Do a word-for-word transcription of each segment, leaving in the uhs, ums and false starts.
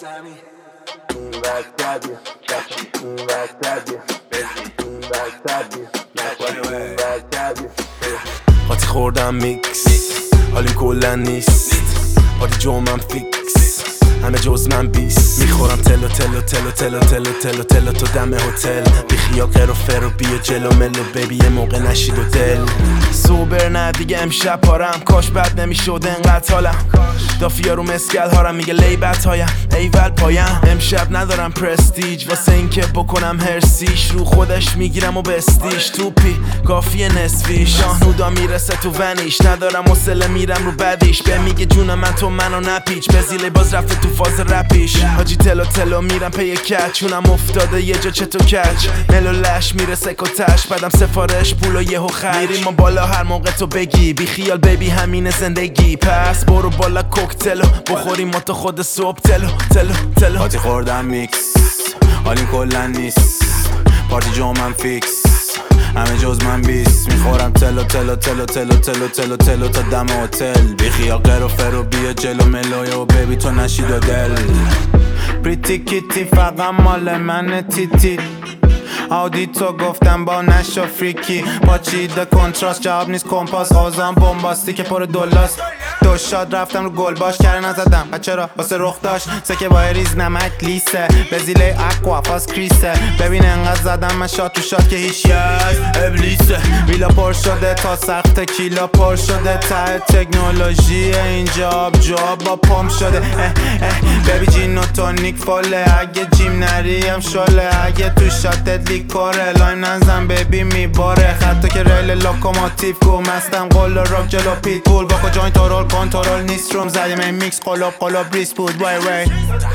این وقتیه این وقتیه این وقتیه این وقتیه قاطی خوردم میکس حالی کلن نیست پارتی جمعم فیکس همه جز من بیست میخورم تلو تلو تلو تلو تلو تلو تلو تو دم هتل بیخیا قر و فر و بیا جلو ملو ببی یه موقع نشید و دل سوبر نه دیگه امشب پارم کاش بد نمیشد انقدر حالم دافیا رو مسکل هارم میگه لیبت هایم ایول پایم امشب ندارم پرستیج واسه این که بکنم هرسیش رو خودش میگیرم و بستیش توپی کافی نصفی شاهنودا میرسه تو ونیش ندارم حوصله میرم رو بدیش به میگه جون من تو منو نپیچ بزیله باز رفته تو فاز رپیش حاجی تلو تلو میرم پی کچ چونم افتاده یه جا چتو کچ ملو لش میرسه کتش بعدم سفارش پول و یهو خرج میریم ما بالا هر موقع تو بگی بی خیال بیبی همینه زندگی پس برو بالا کوکتلو بخوریم ما تو خود صبح تلو تلو تلو قاطی خوردم میکس حالیم کلن نیست پارتی جمعم فیکس همه جز من بیست میخورم تلو تلو تلو تلو تلو تلو تلو تا دم هتل بیخیا قر و فر و بیا جلو ملوی و ببی تو نشید و دل پریتی کیتی فقط مال من تیتی آودی تو گفتم با نشا فریکی با چیده کنتراست جواب نیست کمپاس آزام بومباستی که پر دولاست دو شاد رفتم رو گل باش کره نزدم و چرا واسه رخ داشت سکه با ریز نمک لیسه بزیله اقوا فاس کریسه ببین انقدر زدم من شاد تو شاد که هیچ از ابلیسه ویلا پر شده تا سخت کیلا پر شده ته تکنولوژی اینجا آب جواب با پمپ شده اه اه ببی جین و تونیک فاله اگه جیم نریم شله اگه تو شاتت لیکوره لایم نزن ببی میباره خطا که ریل لوکوموتیو گو مستم قول راک جلو پیت بول با کجاین تورول کنترل نیست روم زدیم این میکس قلوب قلوب ریس بود وای وای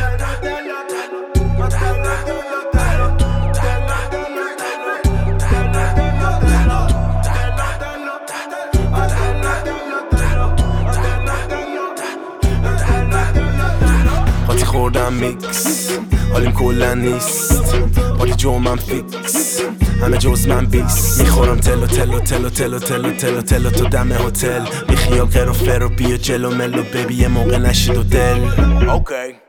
قاطی خوردم میکس حالیم کلن نیست پارتی جمعم فیکس همه جز من بیست میخورم تلو تلو تلو تلو تلو تلو تلو تو دم هتل بیخیال قر و فر و بیا جلو ملو ببی یه موقع نشید و دل اوکی